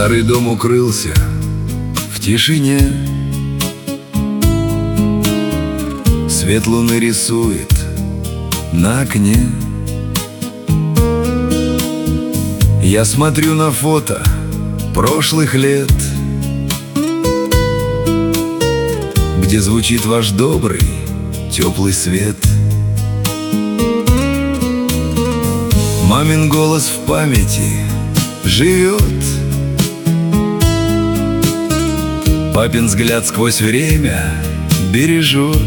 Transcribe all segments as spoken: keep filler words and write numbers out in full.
Старый дом укрылся в тишине. Свет луны рисует на окне. Я смотрю на фото прошлых лет, где звучит ваш добрый, теплый свет. Мамин голос в памяти живет, папин взгляд сквозь время бережет.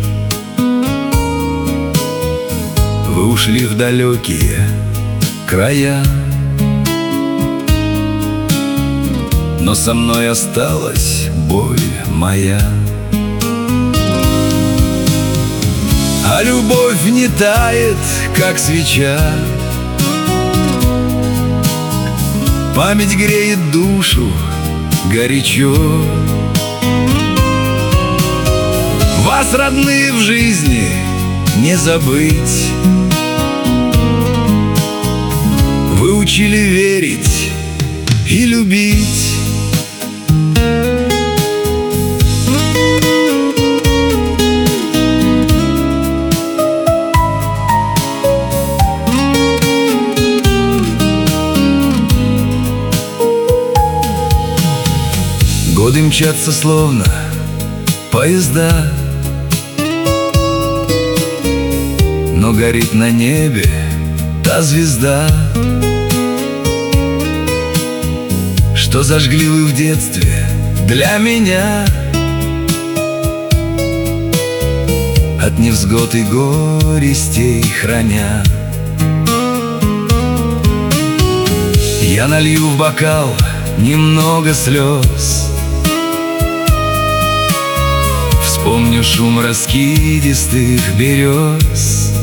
Вы ушли в далекие края, но со мной осталась боль моя. А любовь не тает, как свеча, память греет душу горячо. Вас, родные, в жизни не забыть. Вы учили верить и любить. Годы мчатся словно поезда, но горит на небе та звезда, что зажгли вы в детстве для меня. От невзгод и горестей храня, я налью в бокал немного слез. Вспомню шум раскидистых берез.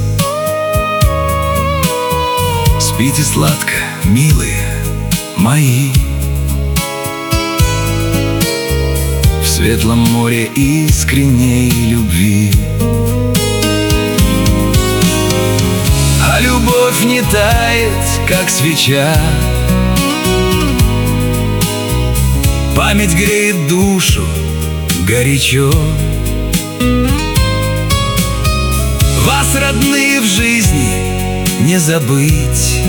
Спите сладко, милые мои, в светлом море искренней любви. А любовь не тает, как свеча, память греет душу горячо. Вас, родные, в жизни не забыть.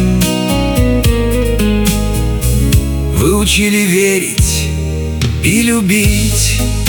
Вы учили верить и любить.